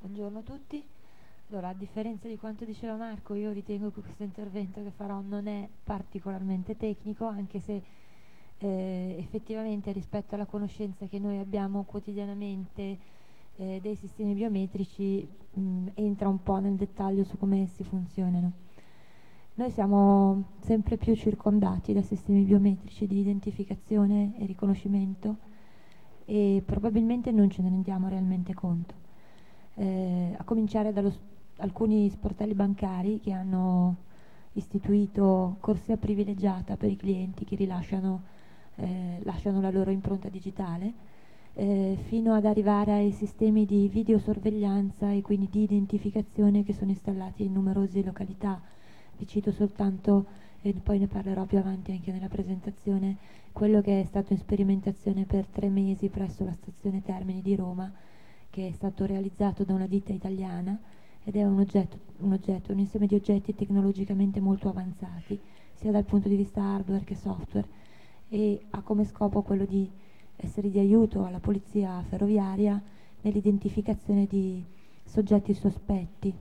Buongiorno a tutti. Allora, a differenza di quanto diceva Marco, io ritengo che questo intervento che farò non è particolarmente tecnico, anche se effettivamente rispetto alla conoscenza che noi abbiamo quotidianamente dei sistemi biometrici entra un po' nel dettaglio su come essi funzionano. Noi siamo sempre più circondati da sistemi biometrici di identificazione e riconoscimento e probabilmente non ce ne rendiamo realmente conto. A cominciare da alcuni sportelli bancari che hanno istituito corsia privilegiata per i clienti che lasciano la loro impronta digitale, fino ad arrivare ai sistemi di videosorveglianza e quindi di identificazione che sono installati in numerose località. Vi cito soltanto, e poi ne parlerò più avanti anche nella presentazione, quello che è stato in sperimentazione per 3 mesi presso la stazione Termini di Roma, che è stato realizzato da una ditta italiana ed è un insieme di oggetti tecnologicamente molto avanzati, sia dal punto di vista hardware che software, e ha come scopo quello di essere di aiuto alla polizia ferroviaria nell'identificazione di soggetti sospetti.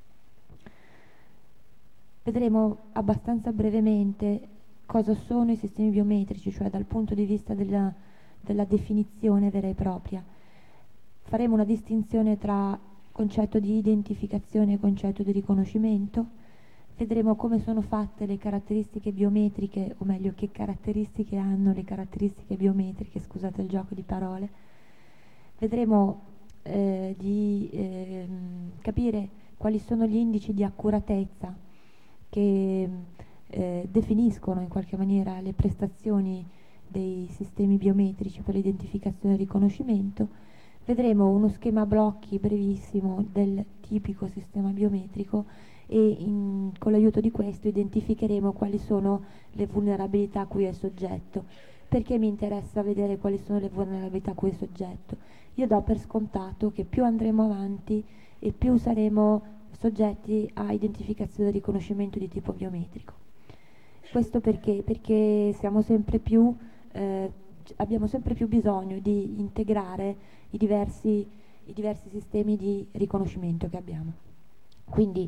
Vedremo abbastanza brevemente cosa sono i sistemi biometrici, cioè dal punto di vista della definizione vera e propria. Faremo una distinzione tra concetto di identificazione e concetto di riconoscimento. Vedremo come sono fatte le caratteristiche biometriche, o meglio che caratteristiche hanno le caratteristiche biometriche, scusate il gioco di parole. Vedremo di capire quali sono gli indici di accuratezza che definiscono in qualche maniera le prestazioni dei sistemi biometrici per l'identificazione e il riconoscimento. Vedremo uno schema a blocchi brevissimo del tipico sistema biometrico e con l'aiuto di questo identificheremo quali sono le vulnerabilità a cui è soggetto. Perché mi interessa vedere quali sono le vulnerabilità a cui è soggetto? Io do per scontato che più andremo avanti e più saremo soggetti a identificazione e riconoscimento di tipo biometrico. Questo perché? Perché eh, abbiamo sempre più bisogno di integrare i diversi sistemi di riconoscimento che abbiamo. Quindi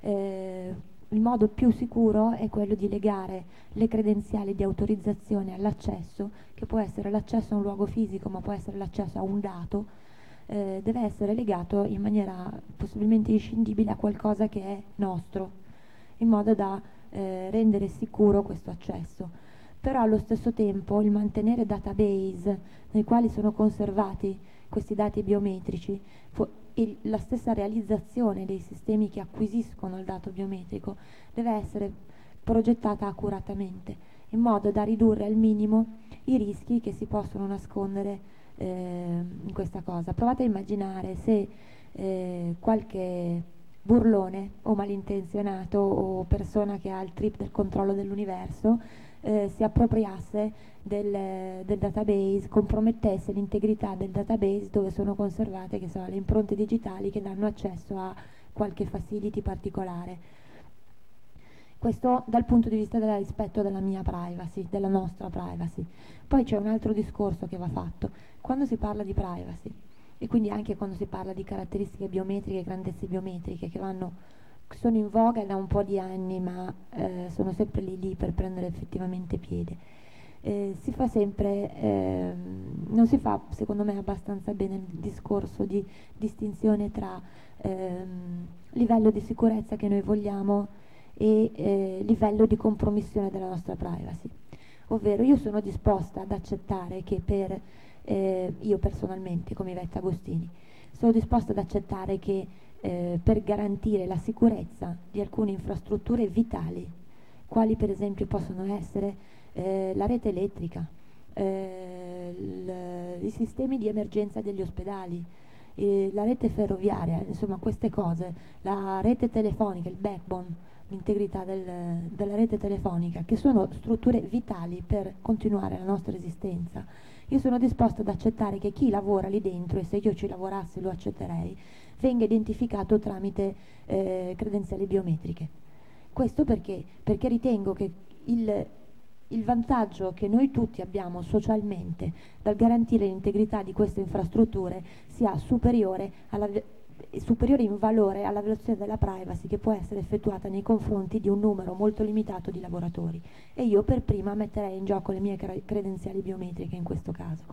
il modo più sicuro è quello di legare le credenziali di autorizzazione all'accesso, che può essere l'accesso a un luogo fisico, ma può essere l'accesso a un dato, deve essere legato in maniera possibilmente inscindibile a qualcosa che è nostro, in modo da rendere sicuro questo accesso. Però allo stesso tempo il mantenere database nei quali sono conservati questi dati biometrici e la stessa realizzazione dei sistemi che acquisiscono il dato biometrico deve essere progettata accuratamente, in modo da ridurre al minimo i rischi che si possono nascondere in questa cosa. Provate a immaginare se qualche burlone o malintenzionato o persona che ha il trip del controllo dell'universo si appropriasse del database, compromettesse l'integrità del database dove sono conservate, che so, le impronte digitali che danno accesso a qualche facility particolare. Questo dal punto di vista del rispetto della mia privacy, della nostra privacy. Poi c'è un altro discorso che va fatto. Quando si parla di privacy, e quindi anche quando si parla di caratteristiche biometriche e grandezze biometriche sono in voga da un po' di anni, ma sono sempre lì lì per prendere effettivamente piede. Si fa sempre, non si fa secondo me abbastanza bene il discorso di distinzione tra livello di sicurezza che noi vogliamo e livello di compromissione della nostra privacy. Ovvero io sono disposta ad accettare che io personalmente, come Ivetta Agostini, sono disposta ad accettare che per garantire la sicurezza di alcune infrastrutture vitali, quali per esempio possono essere la rete elettrica, i sistemi di emergenza degli ospedali, la rete ferroviaria, insomma queste cose, la rete telefonica, il backbone, l'integrità della rete telefonica, che sono strutture vitali per continuare la nostra esistenza. Io sono disposta ad accettare che chi lavora lì dentro, e se io ci lavorassi lo accetterei, venga identificato tramite credenziali biometriche. Questo perché? Perché ritengo che il vantaggio che noi tutti abbiamo socialmente dal garantire l'integrità di queste infrastrutture sia superiore superiore in valore alla violazione della privacy che può essere effettuata nei confronti di un numero molto limitato di lavoratori, e io per prima metterei in gioco le mie credenziali biometriche in questo caso.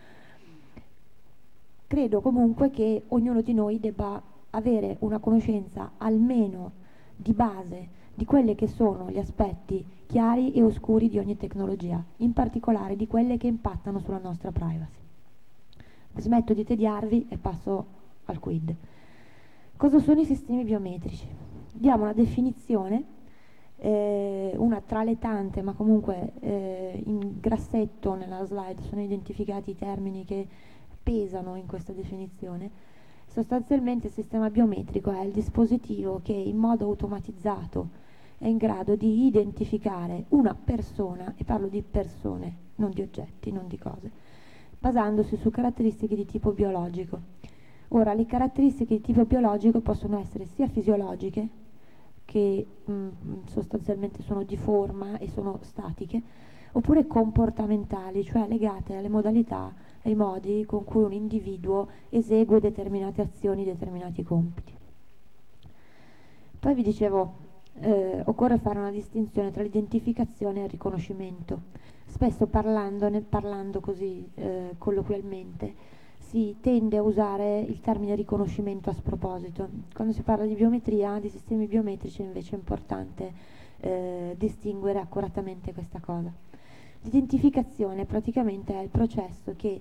Credo comunque che ognuno di noi debba avere una conoscenza almeno di base di quelli che sono gli aspetti chiari e oscuri di ogni tecnologia, in particolare di quelle che impattano sulla nostra privacy. Smetto di tediarvi e passo al quid. Cosa sono i sistemi biometrici? Diamo una definizione, una tra le tante, ma comunque in grassetto nella slide sono identificati i termini che pesano in questa definizione. Sostanzialmente il sistema biometrico è il dispositivo che in modo automatizzato è in grado di identificare una persona, e parlo di persone, non di oggetti, non di cose, basandosi su caratteristiche di tipo biologico. Ora, le caratteristiche di tipo biologico possono essere sia fisiologiche, che sostanzialmente sono di forma e sono statiche, oppure comportamentali, cioè legate alle modalità, ai modi con cui un individuo esegue determinate azioni, determinati compiti. Poi vi dicevo, occorre fare una distinzione tra l'identificazione e il riconoscimento. Spesso parlando così colloquialmente, si tende a usare il termine riconoscimento a sproposito. Quando si parla di biometria, di sistemi biometrici, invece è importante distinguere accuratamente questa cosa. L'identificazione praticamente è il processo che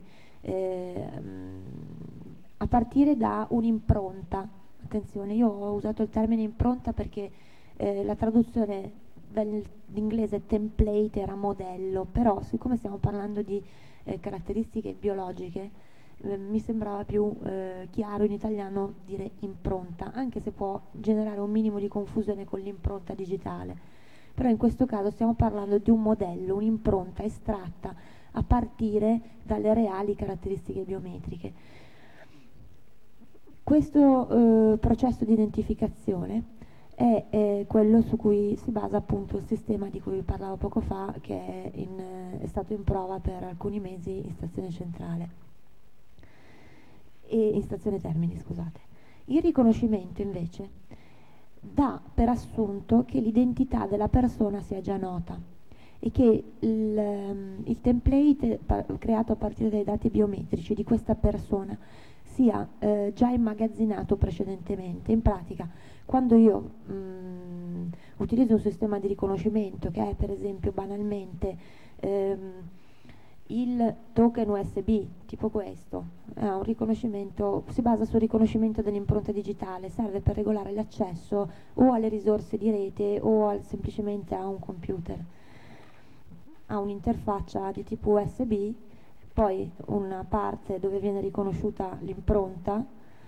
a partire da un'impronta, attenzione, io ho usato il termine impronta perché la traduzione dall'inglese template era modello, però siccome stiamo parlando di caratteristiche biologiche, mi sembrava più chiaro in italiano dire impronta, anche se può generare un minimo di confusione con l'impronta digitale. Però in questo caso stiamo parlando di un modello, un'impronta estratta a partire dalle reali caratteristiche biometriche. Questo processo di identificazione è quello su cui si basa appunto il sistema di cui vi parlavo poco fa, che è stato in prova per alcuni mesi in stazione centrale. E in stazione Termini, scusate. Il riconoscimento invece dà per assunto che l'identità della persona sia già nota e che il template creato a partire dai dati biometrici di questa persona sia già immagazzinato precedentemente. In pratica, quando io utilizzo un sistema di riconoscimento che è per esempio banalmente il token USB, tipo questo, è un riconoscimento, si basa sul riconoscimento dell'impronta digitale, serve per regolare l'accesso o alle risorse di rete o semplicemente a un computer. Ha un'interfaccia di tipo USB, poi una parte dove viene riconosciuta l'impronta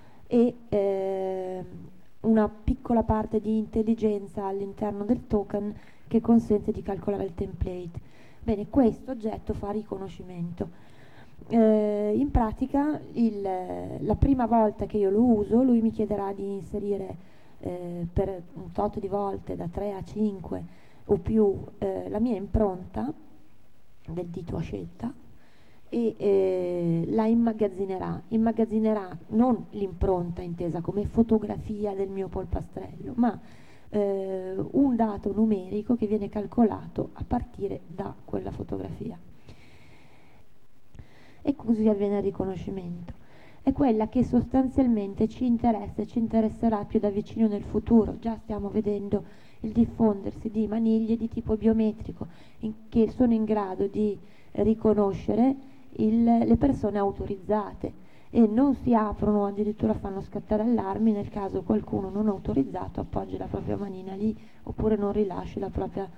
e una piccola parte di intelligenza all'interno del token che consente di calcolare il template. Bene, questo oggetto fa riconoscimento. In pratica la prima volta che io lo uso, lui mi chiederà di inserire per un tot di volte, da 3 a 5 o più, la mia impronta del dito a scelta e la immagazzinerà non l'impronta intesa come fotografia del mio polpastrello, ma un dato numerico che viene calcolato a partire da quella fotografia. E così avviene il riconoscimento. È quella che sostanzialmente ci interessa e ci interesserà più da vicino nel futuro. Già stiamo vedendo il diffondersi di maniglie di tipo biometrico che sono in grado di riconoscere le persone autorizzate e non si aprono, addirittura fanno scattare allarmi nel caso qualcuno non autorizzato appoggi la propria manina lì oppure non rilasci la propria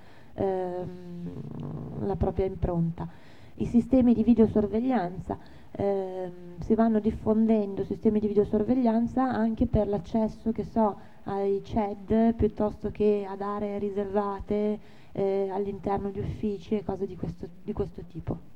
impronta. I sistemi di videosorveglianza, si vanno diffondendo sistemi di videosorveglianza anche per l'accesso, che so, ai CED piuttosto che ad aree riservate all'interno di uffici e cose di questo tipo.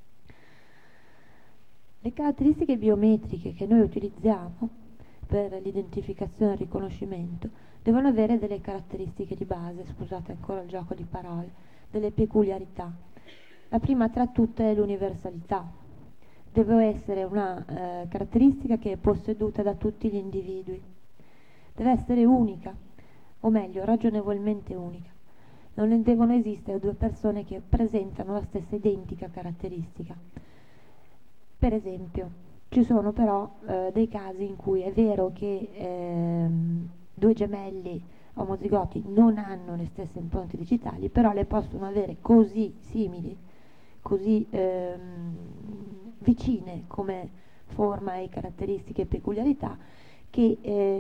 Le caratteristiche biometriche che noi utilizziamo per l'identificazione e il riconoscimento devono avere delle caratteristiche di base, scusate ancora il gioco di parole, delle peculiarità. La prima tra tutte è l'universalità. deve essere una caratteristica che è posseduta da tutti gli individui, deve essere unica, o meglio, ragionevolmente unica. Non ne devono esistere due persone che presentano la stessa identica caratteristica. Per esempio, ci sono però dei casi in cui è vero che due gemelli omozigoti non hanno le stesse impronte digitali, però le possono avere così simili, così vicine come forma e caratteristiche e peculiarità, che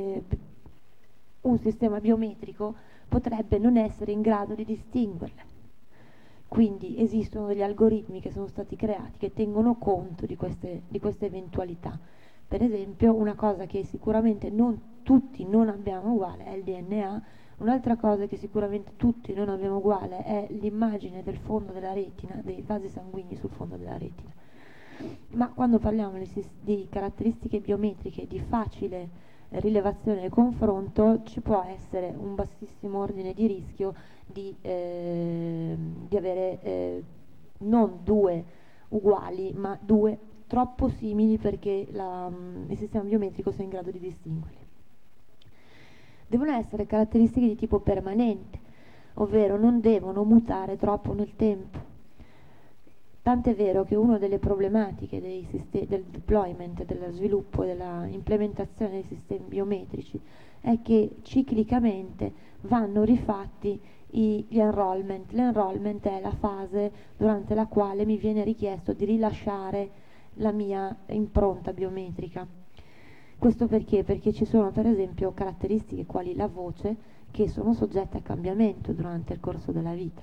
un sistema biometrico potrebbe non essere in grado di distinguerle. Quindi esistono degli algoritmi che sono stati creati che tengono conto di queste eventualità. Per esempio, una cosa che sicuramente tutti non abbiamo uguale è il DNA, un'altra cosa che sicuramente tutti non abbiamo uguale è l'immagine del fondo della retina, dei vasi sanguigni sul fondo della retina. Ma quando parliamo di caratteristiche biometriche di facile rilevazione e confronto, ci può essere un bassissimo ordine di rischio di avere non due uguali, ma due troppo simili perché il sistema biometrico sia in grado di distinguerli. Devono essere caratteristiche di tipo permanente, ovvero non devono mutare troppo nel tempo. Tant'è vero che una delle problematiche del deployment, dello sviluppo e della implementazione dei sistemi biometrici è che ciclicamente vanno rifatti gli enrollment. L'enrollment è la fase durante la quale mi viene richiesto di rilasciare la mia impronta biometrica. Questo perché? Perché ci sono per esempio caratteristiche quali la voce che sono soggette a cambiamento durante il corso della vita.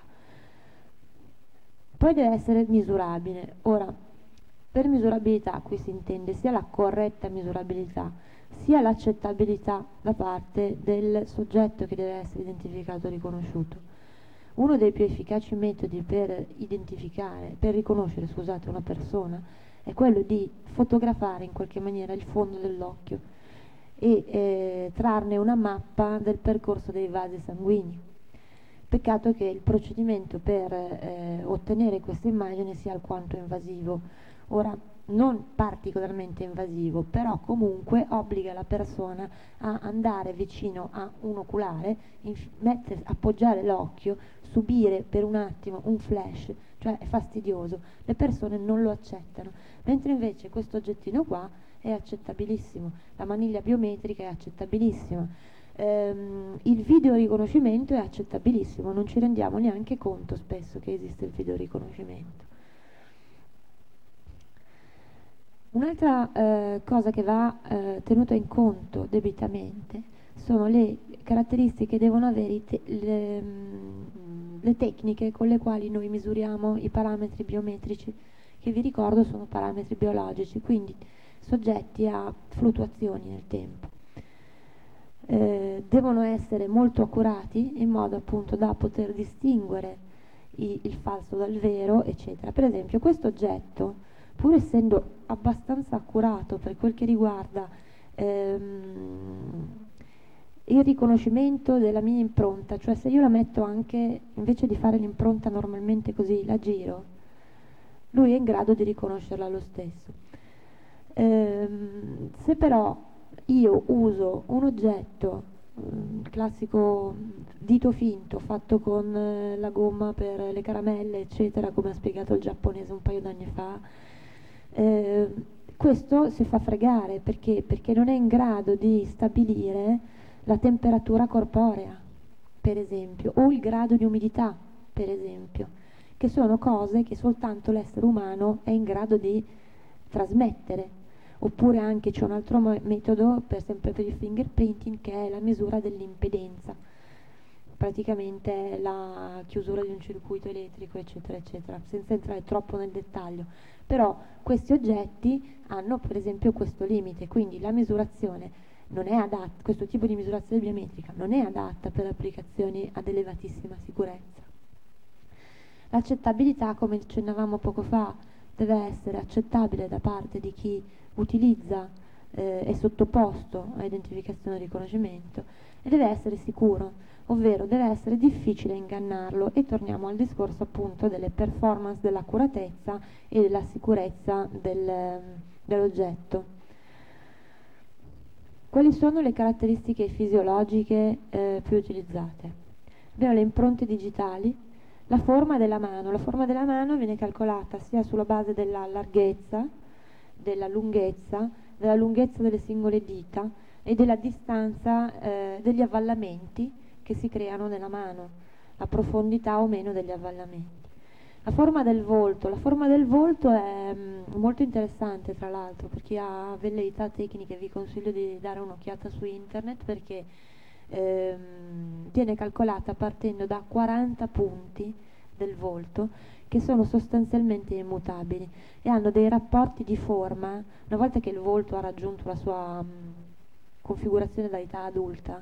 Poi deve essere misurabile. Ora, per misurabilità qui si intende sia la corretta misurabilità, sia l'accettabilità da parte del soggetto che deve essere identificato e riconosciuto. Uno dei più efficaci metodi per riconoscere, una persona è quello di fotografare in qualche maniera il fondo dell'occhio e trarne una mappa del percorso dei vasi sanguigni. Peccato che il procedimento per ottenere questa immagine sia alquanto invasivo. Ora, non particolarmente invasivo, però comunque obbliga la persona a andare vicino a un oculare, appoggiare l'occhio, subire per un attimo un flash, cioè è fastidioso, le persone non lo accettano, mentre invece questo oggettino qua è accettabilissimo, la maniglia biometrica è accettabilissima. Il video riconoscimento è accettabilissimo, non ci rendiamo neanche conto spesso che esiste il video riconoscimento. Un'altra cosa che va tenuta in conto debitamente sono le caratteristiche che devono avere le tecniche con le quali noi misuriamo i parametri biometrici, che vi ricordo sono parametri biologici, quindi soggetti a fluttuazioni nel tempo. Devono essere molto accurati in modo appunto da poter distinguere il falso dal vero, eccetera. Per esempio questo oggetto, pur essendo abbastanza accurato per quel che riguarda il riconoscimento della mia impronta, cioè se io la metto anche, invece di fare l'impronta normalmente così, la giro, lui è in grado di riconoscerla lo stesso. Se però io uso un oggetto, classico dito finto fatto con la gomma per le caramelle, eccetera, come ha spiegato il giapponese un paio d'anni fa, questo si fa fregare perché non è in grado di stabilire la temperatura corporea, per esempio, o il grado di umidità, per esempio, che sono cose che soltanto l'essere umano è in grado di trasmettere. Oppure anche c'è un altro metodo, sempre per il fingerprinting, che è la misura dell'impedenza, praticamente è la chiusura di un circuito elettrico, eccetera, eccetera, senza entrare troppo nel dettaglio. Però questi oggetti hanno per esempio questo limite, quindi la misurazione non è adatta, questo tipo di misurazione biometrica non è adatta per applicazioni ad elevatissima sicurezza. L'accettabilità, come accennavamo poco fa, deve essere accettabile da parte di chi utilizza è sottoposto a identificazione e riconoscimento e deve essere sicuro, ovvero deve essere difficile ingannarlo, e torniamo al discorso appunto delle performance, dell'accuratezza e della sicurezza dell'oggetto. Quali sono le caratteristiche fisiologiche più utilizzate? Abbiamo le impronte digitali, la forma della mano. La forma della mano viene calcolata sia sulla base della larghezza, della lunghezza delle singole dita e della distanza degli avvallamenti che si creano nella mano, la profondità o meno degli avvallamenti. La forma del volto è molto interessante, tra l'altro, per chi ha velleità tecniche vi consiglio di dare un'occhiata su internet, perché viene calcolata partendo da 40 punti del volto che sono sostanzialmente immutabili e hanno dei rapporti di forma. Una volta che il volto ha raggiunto la sua configurazione da età adulta,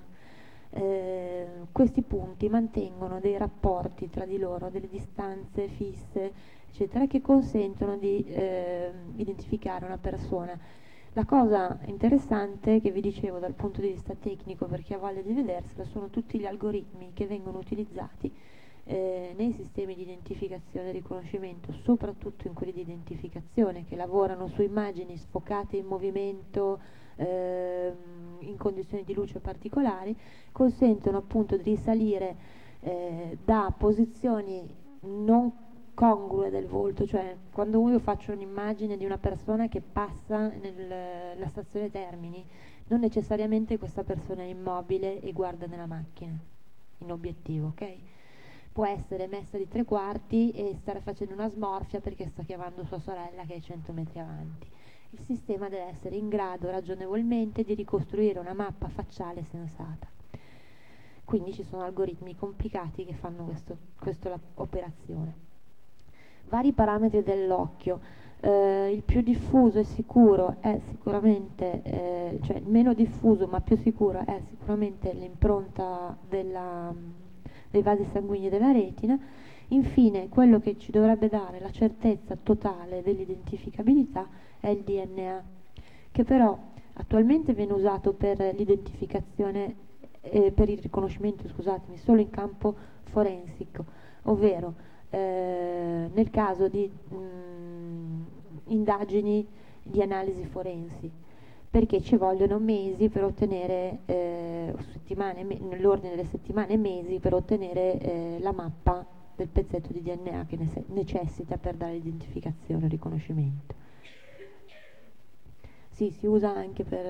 questi punti mantengono dei rapporti tra di loro, delle distanze fisse, eccetera, che consentono di identificare una persona. La cosa interessante che vi dicevo dal punto di vista tecnico, per chi ha voglia di vedersela, sono tutti gli algoritmi che vengono utilizzati nei sistemi di identificazione e riconoscimento, soprattutto in quelli di identificazione, che lavorano su immagini sfocate in movimento, in condizioni di luce particolari, consentono appunto di risalire da posizioni non congrue del volto, cioè quando io faccio un'immagine di una persona che passa nella stazione Termini, non necessariamente questa persona è immobile e guarda nella macchina in obiettivo, ok? Può essere messa di 3/4 e stare facendo una smorfia perché sta chiamando sua sorella che è 100 metri avanti. Il sistema deve essere in grado ragionevolmente di ricostruire una mappa facciale sensata. Quindi ci sono algoritmi complicati che fanno questa operazione. Vari parametri dell'occhio. Il più diffuso e sicuro è sicuramente, cioè il meno diffuso ma più sicuro è sicuramente l'impronta dei vasi sanguigni della retina. Infine, quello che ci dovrebbe dare la certezza totale dell'identificabilità è il DNA, che però attualmente viene usato per l'identificazione, per il riconoscimento, scusatemi, solo in campo forensico, ovvero nel caso di indagini di analisi forensi, perché ci vogliono mesi per ottenere, nell'ordine delle settimane e mesi per ottenere la mappa del pezzetto di DNA che necessita per dare l'identificazione e il riconoscimento. Sì, si usa anche per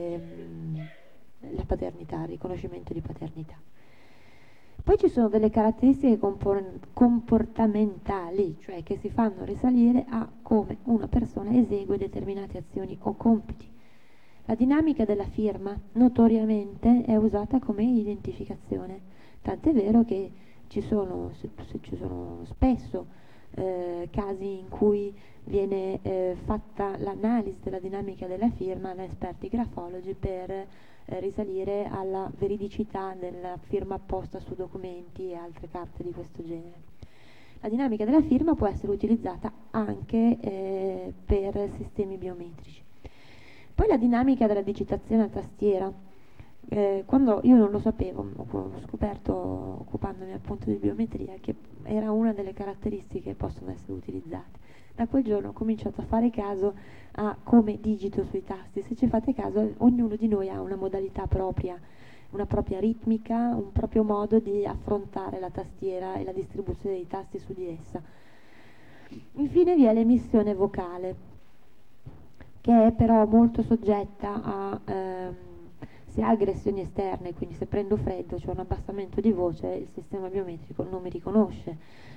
la paternità, il riconoscimento di paternità. Poi ci sono delle caratteristiche comportamentali, cioè che si fanno risalire a come una persona esegue determinate azioni o compiti. La dinamica della firma notoriamente è usata come identificazione, tant'è vero che ci sono spesso casi in cui viene fatta l'analisi della dinamica della firma da esperti grafologi per risalire alla veridicità della firma apposta su documenti e altre carte di questo genere. La dinamica della firma può essere utilizzata anche per sistemi biometrici. Poi la dinamica della digitazione a tastiera. Quando io non lo sapevo, ho scoperto occupandomi appunto di biometria che era una delle caratteristiche che possono essere utilizzate. Da quel giorno ho cominciato a fare caso a come digito sui tasti. Se ci fate caso, ognuno di noi ha una modalità propria, una propria ritmica, un proprio modo di affrontare la tastiera e la distribuzione dei tasti su di essa. Infine vi è l'emissione vocale, che è però molto soggetta a se ha aggressioni esterne, quindi se prendo freddo, cioè un abbassamento di voce, il sistema biometrico non mi riconosce.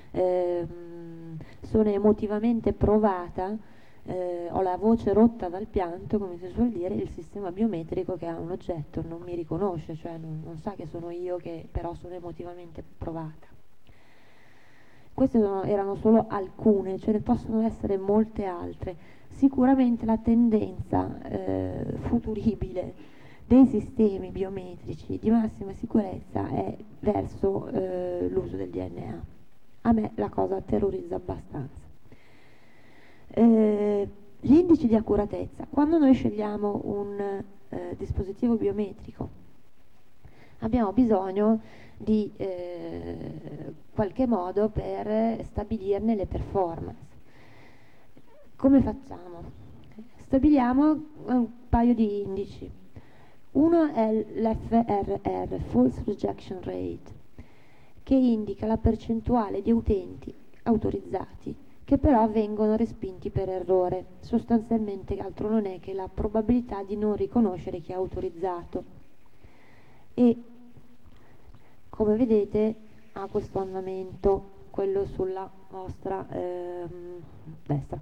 Sono emotivamente provata, ho la voce rotta dal pianto, come si suol dire, il sistema biometrico che ha un oggetto non mi riconosce, cioè non sa che sono io, che però sono emotivamente provata. Queste erano solo alcune, ce ne possono essere molte altre. Sicuramente la tendenza futuribile dei sistemi biometrici di massima sicurezza è verso l'uso del DNA. A me la cosa terrorizza abbastanza. Gli indici di accuratezza. Quando noi scegliamo un dispositivo biometrico abbiamo bisogno di qualche modo per stabilirne le performance. Come facciamo? Stabiliamo un paio di indici. Uno è l'FRR, False Rejection Rate, che indica la percentuale di utenti autorizzati che però vengono respinti per errore. Sostanzialmente altro non è che la probabilità di non riconoscere chi ha autorizzato. E come vedete ha questo andamento, quello sulla vostra destra.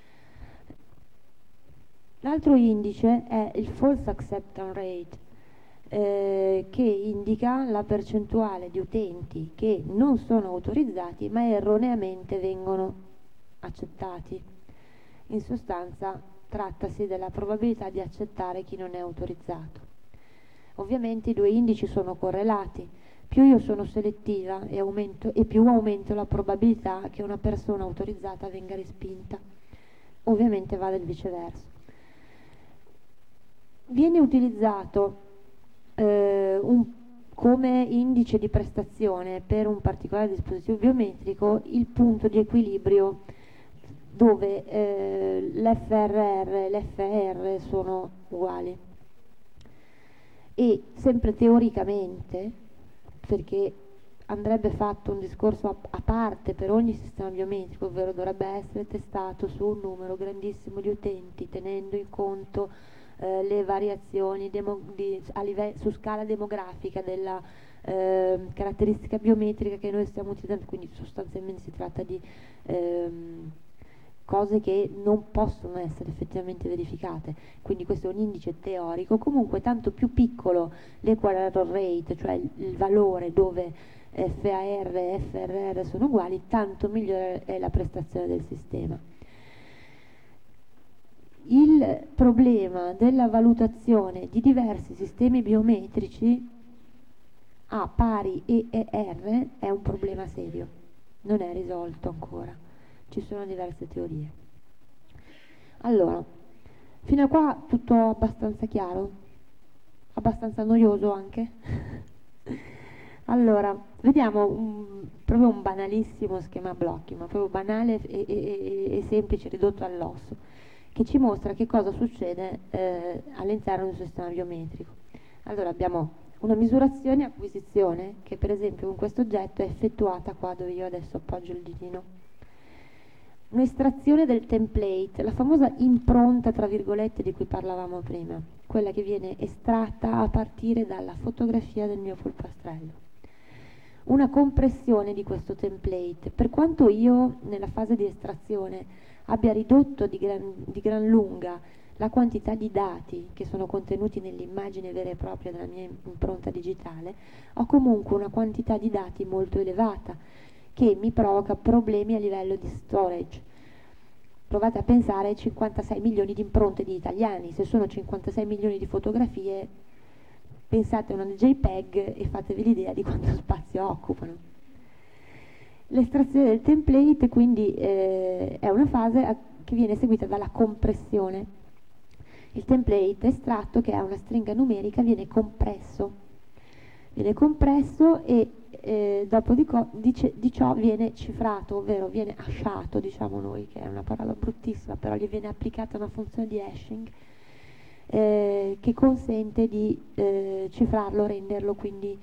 L'altro indice è il False Acceptance Rate, che indica la percentuale di utenti che non sono autorizzati ma erroneamente vengono accettati. In sostanza trattasi della probabilità di accettare chi non è autorizzato. Ovviamente i due indici sono correlati. Più io sono selettiva e più aumento la probabilità che una persona autorizzata venga respinta. Ovviamente vale il viceversa. Viene utilizzato come indice di prestazione per un particolare dispositivo biometrico il punto di equilibrio dove l'FRR e l'FR sono uguali. E sempre teoricamente, perché andrebbe fatto un discorso a parte per ogni sistema biometrico, ovvero dovrebbe essere testato su un numero grandissimo di utenti, tenendo in conto le variazioni su scala demografica della caratteristica biometrica che noi stiamo utilizzando, quindi sostanzialmente si tratta di cose che non possono essere effettivamente verificate, quindi questo è un indice teorico. Comunque tanto più piccolo l'equal error rate, cioè il valore dove FAR e FRR sono uguali, tanto migliore è la prestazione del sistema. Il problema della valutazione di diversi sistemi biometrici a pari E e R è un problema serio, non è risolto ancora, ci sono diverse teorie. Allora, fino a qua tutto abbastanza chiaro? Abbastanza noioso anche? Allora, vediamo proprio un banalissimo schema blocchi, ma proprio banale e semplice, ridotto all'osso, che ci mostra che cosa succede all'interno di un sistema biometrico. Allora abbiamo una misurazione e acquisizione che per esempio con questo oggetto è effettuata qua dove io adesso appoggio il ditino. Un'estrazione del template, la famosa impronta tra virgolette di cui parlavamo prima, quella che viene estratta a partire dalla fotografia del mio polpastrello. Una compressione di questo template, per quanto io nella fase di estrazione abbia ridotto di gran lunga la quantità di dati che sono contenuti nell'immagine vera e propria della mia impronta digitale, ho comunque una quantità di dati molto elevata che mi provoca problemi a livello di storage. Provate a pensare ai 56 milioni di impronte di italiani, se sono 56 milioni di fotografie, pensate a una JPEG e fatevi l'idea di quanto spazio occupano. L'estrazione del template quindi è una fase che viene seguita dalla compressione. Il template estratto, che ha una stringa numerica, viene compresso e dopo di ciò viene cifrato, ovvero viene hashato, diciamo noi, che è una parola bruttissima, però gli viene applicata una funzione di hashing che consente di cifrarlo, renderlo quindi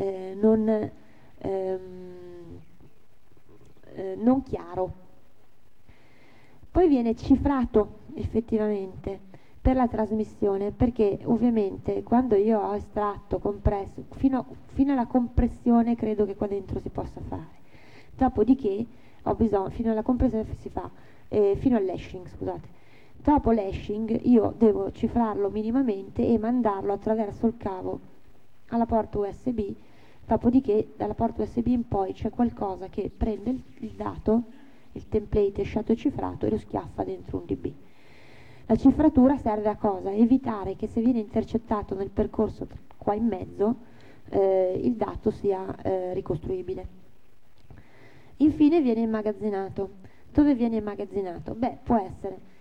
non chiaro. Poi viene cifrato effettivamente per la trasmissione, perché ovviamente quando io ho estratto, compresso, fino alla compressione credo che qua dentro si possa fare. Dopodiché ho bisogno, fino alla compressione si fa, fino all'hashing, scusate. Dopo l'hashing io devo cifrarlo minimamente e mandarlo attraverso il cavo alla porta USB, dopodiché dalla porta USB in poi c'è qualcosa che prende il dato, il template hashato e cifrato, e lo schiaffa dentro un DB. La cifratura serve a cosa? Evitare che se viene intercettato nel percorso qua in mezzo il dato sia ricostruibile. Infine viene immagazzinato. Dove viene immagazzinato? Beh, può essere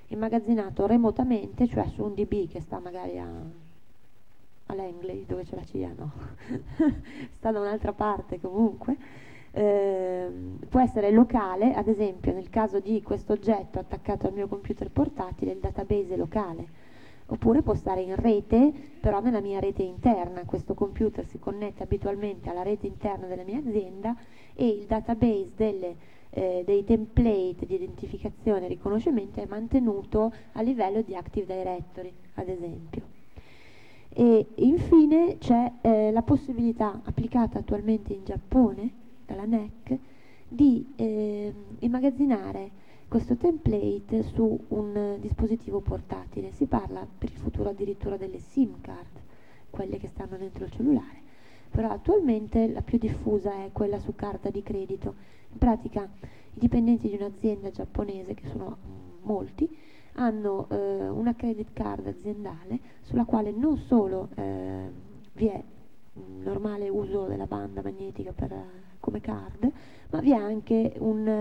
immagazzinato remotamente, cioè su un DB che sta magari a Langley, dove c'è la CIA, no, sta da un'altra parte comunque, può essere locale, ad esempio nel caso di questo oggetto attaccato al mio computer portatile, il database è locale, oppure può stare in rete, però nella mia rete interna. Questo computer si connette abitualmente alla rete interna della mia azienda e il database dei template di identificazione e riconoscimento è mantenuto a livello di Active Directory, ad esempio. E infine c'è la possibilità, applicata attualmente in Giappone dalla NEC, di immagazzinare questo template su un dispositivo portatile. Si parla per il futuro addirittura delle SIM card, quelle che stanno dentro il cellulare, però attualmente la più diffusa è quella su carta di credito. In pratica i dipendenti di un'azienda giapponese, che sono molti, hanno una credit card aziendale sulla quale non solo vi è normale uso della banda magnetica come card, ma vi è anche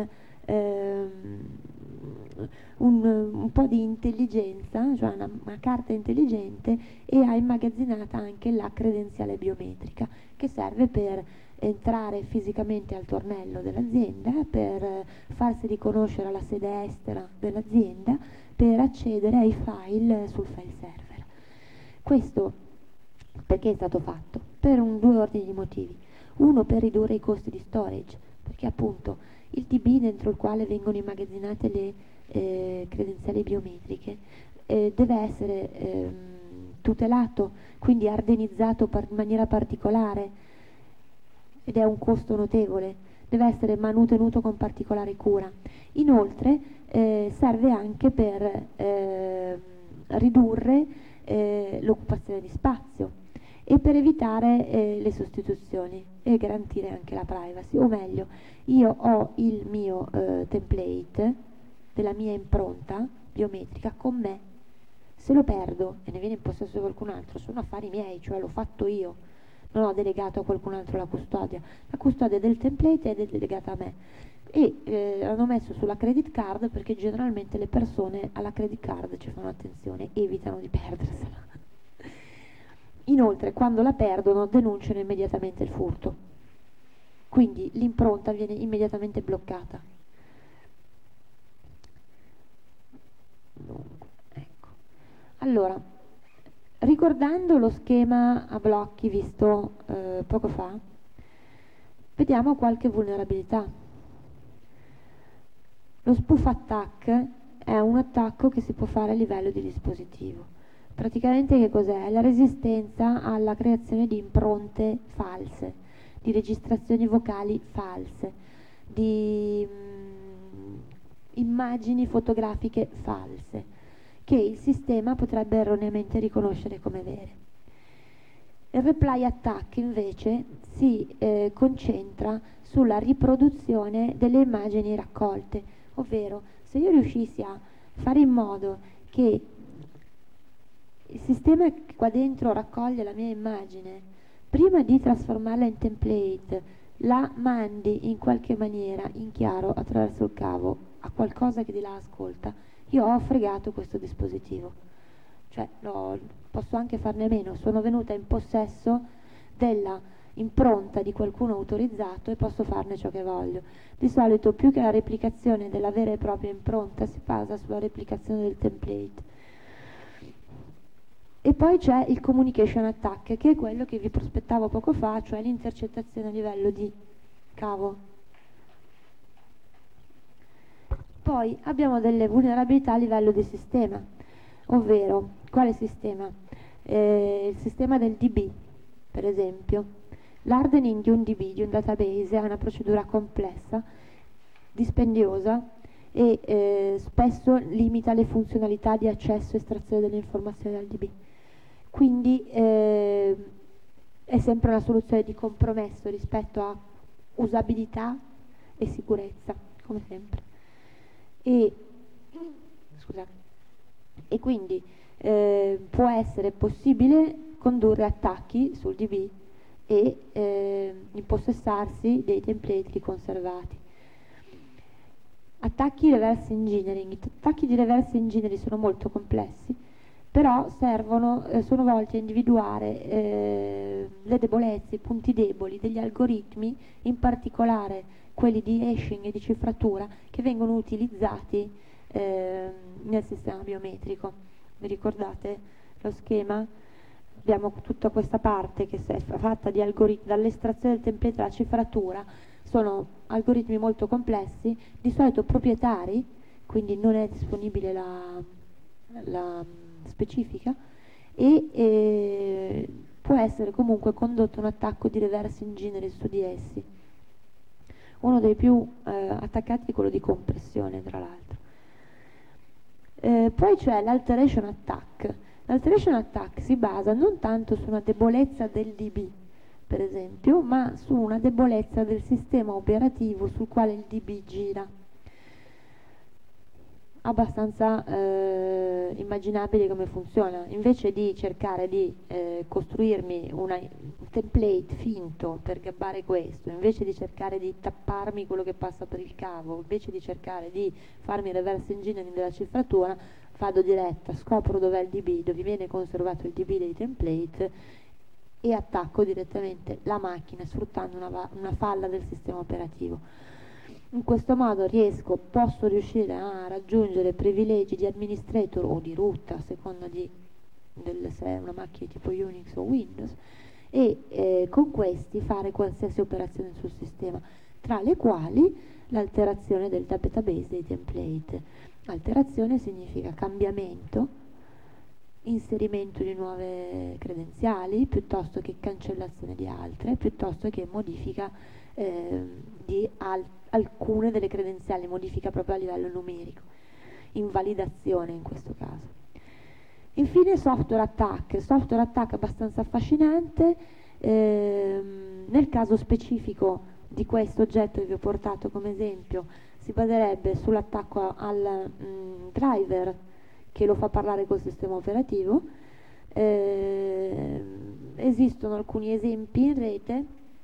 un po' di intelligenza, cioè una carta intelligente, e ha immagazzinata anche la credenziale biometrica che serve per entrare fisicamente al tornello dell'azienda, per farsi riconoscere alla sede estera dell'azienda, per accedere ai file sul file server. Questo perché è stato fatto? Per due ordini di motivi. Uno, per ridurre i costi di storage, perché appunto il DB dentro il quale vengono immagazzinate le credenziali biometriche deve essere tutelato, quindi ardenizzato in maniera particolare, ed è un costo notevole, deve essere manutenuto con particolare cura. Inoltre serve anche per ridurre l'occupazione di spazio e per evitare le sostituzioni e garantire anche la privacy. O meglio, io ho il mio template della mia impronta biometrica con me. Se lo perdo e ne viene in possesso di qualcun altro, sono affari miei, cioè l'ho fatto io, non ho delegato a qualcun altro la custodia. La custodia del template è delegata a me. E l'hanno messo sulla credit card perché generalmente le persone alla credit card ci fanno attenzione, evitano di perdersela. Inoltre, quando la perdono, denunciano immediatamente il furto, quindi l'impronta viene immediatamente bloccata. Dunque, ecco. Allora, ricordando lo schema a blocchi visto poco fa, vediamo qualche vulnerabilità. Lo spoof attack è un attacco che si può fare a livello di dispositivo. Praticamente che cos'è? È la resistenza alla creazione di impronte false, di registrazioni vocali false, di immagini fotografiche false, che il sistema potrebbe erroneamente riconoscere come vere. Il reply attack invece si concentra sulla riproduzione delle immagini raccolte, ovvero se io riuscissi a fare in modo che il sistema che qua dentro raccoglie la mia immagine, prima di trasformarla in template, la mandi in qualche maniera in chiaro attraverso il cavo a qualcosa che di là ascolta, io ho fregato questo dispositivo. Cioè posso anche farne a meno, sono venuta in possesso della impronta di qualcuno autorizzato e posso farne ciò che voglio. Di solito più che la replicazione della vera e propria impronta si basa sulla replicazione del template. E poi c'è il communication attack, che è quello che vi prospettavo poco fa, cioè l'intercettazione a livello di cavo. Poi abbiamo delle vulnerabilità a livello di sistema, ovvero quale sistema? Il sistema del DB, per esempio. L'hardening di un DB, di un database, è una procedura complessa, dispendiosa e spesso limita le funzionalità di accesso e estrazione delle informazioni dal DB. Quindi è sempre una soluzione di compromesso rispetto a usabilità e sicurezza, come sempre. E quindi può essere possibile condurre attacchi sul DB e impossessarsi dei templati conservati. Attacchi reverse engineering. Gli attacchi di reverse engineering sono molto complessi, però sono volti a individuare le debolezze, i punti deboli degli algoritmi, in particolare quelli di hashing e di cifratura, che vengono utilizzati nel sistema biometrico. Vi ricordate lo schema? Abbiamo tutta questa parte che è fatta di algoritmi, dall'estrazione del template alla cifratura. Sono algoritmi molto complessi, di solito proprietari, quindi non è disponibile la specifica, e può essere comunque condotto un attacco di reverse engineering su di essi. Uno dei più attaccati è quello di compressione, tra l'altro. Poi c'è l'alteration attack. L'alteration attack si basa non tanto su una debolezza del DB, per esempio, ma su una debolezza del sistema operativo sul quale il DB gira. Abbastanza immaginabile come funziona. Invece di cercare di costruirmi un template finto per gabbare questo, invece di cercare di tapparmi quello che passa per il cavo, invece di cercare di farmi reverse engineering della cifratura, vado diretta, scopro dov'è il DB, dove viene conservato il DB dei template, e attacco direttamente la macchina sfruttando una falla del sistema operativo. In questo modo posso riuscire a raggiungere privilegi di administrator o di root, a seconda se è una macchina tipo Unix o Windows, e con questi fare qualsiasi operazione sul sistema, tra le quali l'alterazione del database dei template. Alterazione significa cambiamento, inserimento di nuove credenziali, piuttosto che cancellazione di altre, piuttosto che modifica di alcune delle credenziali, modifica proprio a livello numerico, invalidazione in questo caso. Infine software attack abbastanza affascinante. Nel caso specifico di questo oggetto che vi ho portato come esempio, si baserebbe sull'attacco al driver che lo fa parlare col sistema operativo. Esistono alcuni esempi in rete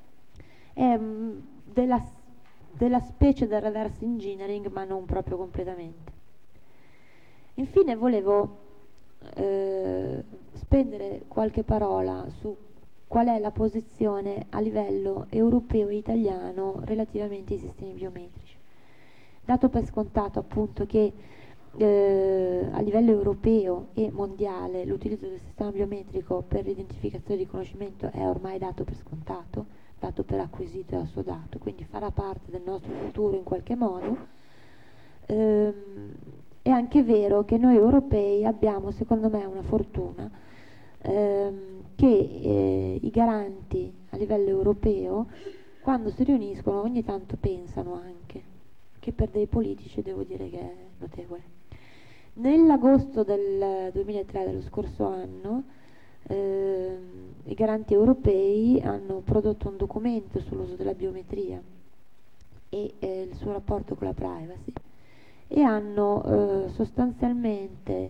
della specie del reverse engineering, ma non proprio completamente. Infine volevo spendere qualche parola su qual è la posizione a livello europeo e italiano relativamente ai sistemi biometrici. Dato per scontato appunto che a livello europeo e mondiale l'utilizzo del sistema biometrico per l'identificazione e il riconoscimento è ormai dato per scontato, dato per acquisito e assodato, quindi farà parte del nostro futuro in qualche modo. È anche vero che noi europei abbiamo, secondo me, una fortuna, che i garanti a livello europeo, quando si riuniscono, ogni tanto pensano anche, che per dei politici devo dire che è notevole. Nell'agosto del 2003, dello scorso anno, i garanti europei hanno prodotto un documento sull'uso della biometria e il suo rapporto con la privacy, e hanno sostanzialmente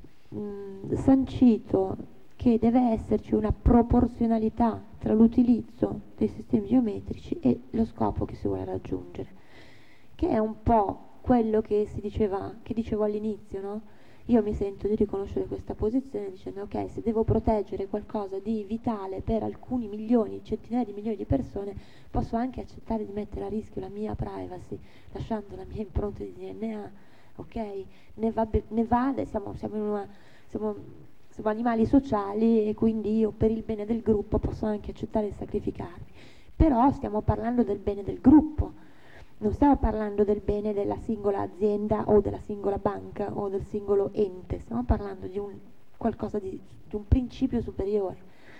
sancito che deve esserci una proporzionalità tra l'utilizzo dei sistemi biometrici e lo scopo che si vuole raggiungere, che è un po' quello che dicevo all'inizio, no? Io mi sento di riconoscere questa posizione dicendo ok, se devo proteggere qualcosa di vitale per alcuni milioni, centinaia di milioni di persone, posso anche accettare di mettere a rischio la mia privacy, lasciando la mia impronta di DNA, ok? Ne vale, siamo animali sociali, e quindi io per il bene del gruppo posso anche accettare di sacrificarmi. Però stiamo parlando del bene del gruppo. Non stiamo parlando del bene della singola azienda o della singola banca o del singolo ente, stiamo parlando di un principio superiore.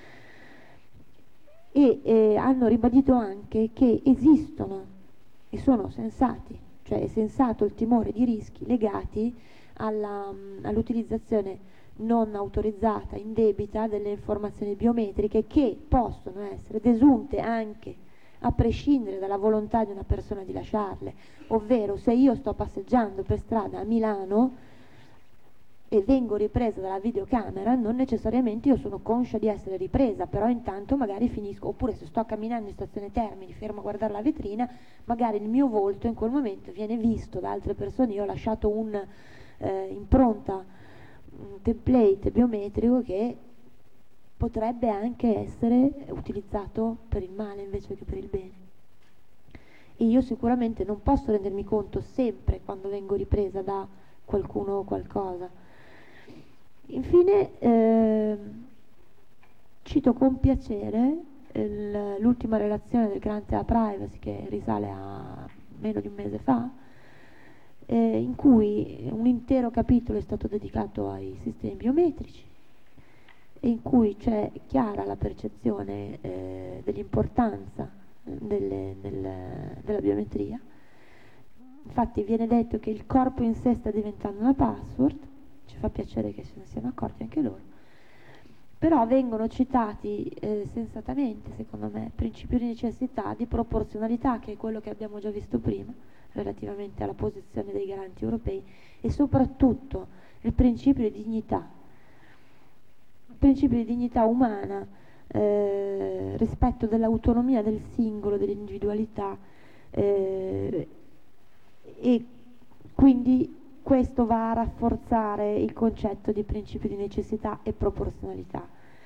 E hanno ribadito anche che esistono e sono sensati, cioè è sensato il timore di rischi legati all'utilizzazione non autorizzata, indebita, delle informazioni biometriche, che possono essere desunte anche a prescindere dalla volontà di una persona di lasciarle. Ovvero, se io sto passeggiando per strada a Milano e vengo ripresa dalla videocamera, non necessariamente io sono conscia di essere ripresa, però intanto magari finisco, oppure se sto camminando in stazione Termini, fermo a guardare la vetrina, magari il mio volto in quel momento viene visto da altre persone, io ho lasciato un'impronta, un template biometrico che potrebbe anche essere utilizzato per il male invece che per il bene. E io sicuramente non posso rendermi conto sempre quando vengo ripresa da qualcuno o qualcosa. Infine cito con piacere l'ultima relazione del Garante della Privacy, che risale a meno di un mese fa, in cui un intero capitolo è stato dedicato ai sistemi biometrici e in cui c'è chiara la percezione dell'importanza della biometria. Infatti viene detto che il corpo in sé sta diventando una password, ci fa piacere che se ne siano accorti anche loro, però vengono citati sensatamente, secondo me, principio di necessità, di proporzionalità, che è quello che abbiamo già visto prima, relativamente alla posizione dei garanti europei, e soprattutto il principio di dignità, il principio di dignità umana, rispetto dell'autonomia del singolo, dell'individualità, e quindi questo va a rafforzare il concetto di principio di necessità e proporzionalità.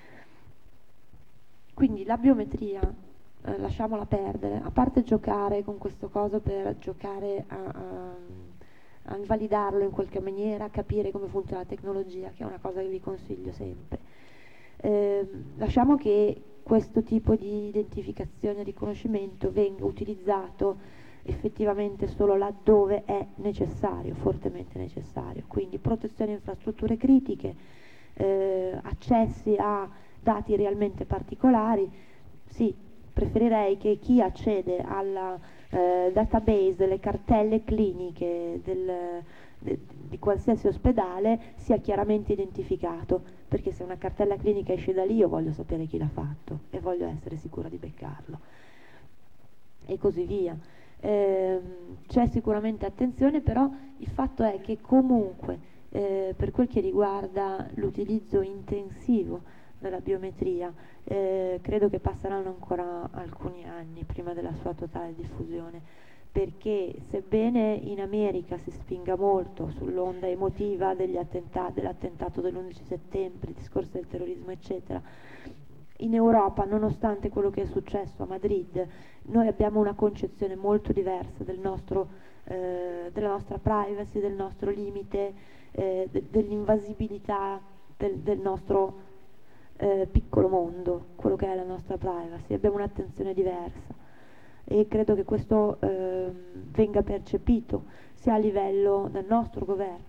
Quindi la biometria, lasciamola perdere, a parte giocare con questo coso per giocare a invalidarlo in qualche maniera, a capire come funziona la tecnologia, che è una cosa che vi consiglio sempre. Lasciamo che questo tipo di identificazione e riconoscimento venga utilizzato effettivamente solo laddove è necessario, fortemente necessario, quindi protezione di infrastrutture critiche, accessi a dati realmente particolari. Sì, preferirei che chi accede alla database delle cartelle cliniche di qualsiasi ospedale sia chiaramente identificato, perché se una cartella clinica esce da lì io voglio sapere chi l'ha fatto e voglio essere sicura di beccarlo, e così via. C'è sicuramente attenzione, però il fatto è che comunque per quel che riguarda l'utilizzo intensivo della biometria, credo che passeranno ancora alcuni anni prima della sua totale diffusione, perché sebbene in America si spinga molto sull'onda emotiva dell'attentato dell'11 settembre, il discorso del terrorismo eccetera, in Europa, nonostante quello che è successo a Madrid, noi abbiamo una concezione molto diversa della nostra privacy, del nostro limite, dell'invasibilità del nostro piccolo mondo, quello che è la nostra privacy. Abbiamo un'attenzione diversa e credo che questo venga percepito sia a livello del nostro governo,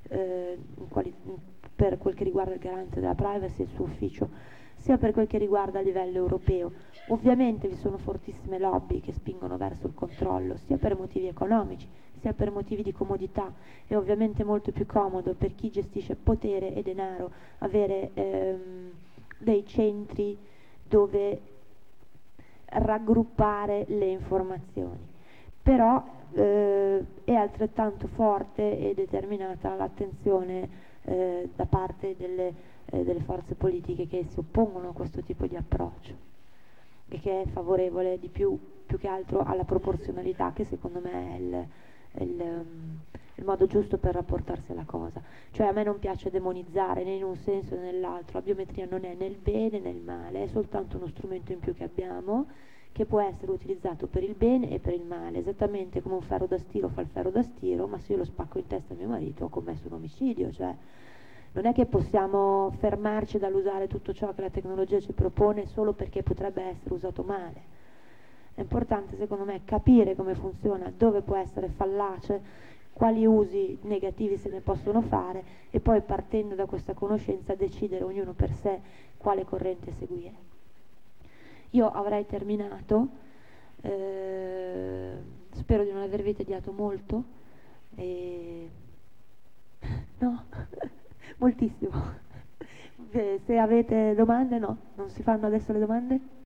per quel che riguarda il garante della privacy e il suo ufficio, sia per quel che riguarda a livello europeo. Ovviamente vi sono fortissime lobby che spingono verso il controllo, sia per motivi economici, sia per motivi di comodità. È ovviamente molto più comodo per chi gestisce potere e denaro avere dei centri dove raggruppare le informazioni. Però è altrettanto forte e determinata l'attenzione da parte delle forze politiche che si oppongono a questo tipo di approccio e che è favorevole di più che altro alla proporzionalità, che secondo me è il modo giusto per rapportarsi alla cosa. Cioè a me non piace demonizzare né in un senso né nell'altro, la biometria non è né il bene né il male, è soltanto uno strumento in più che abbiamo, che può essere utilizzato per il bene e per il male, esattamente come un ferro da stiro fa il ferro da stiro, ma se io lo spacco in testa a mio marito ho commesso un omicidio. Cioè non è che possiamo fermarci dall'usare tutto ciò che la tecnologia ci propone solo perché potrebbe essere usato male. È importante secondo me capire come funziona, dove può essere fallace, quali usi negativi se ne possono fare e poi partendo da questa conoscenza decidere ognuno per sé quale corrente seguire. Io avrei terminato, spero di non avervi tediato molto, no? Moltissimo. Se avete domande, no? Non si fanno adesso le domande?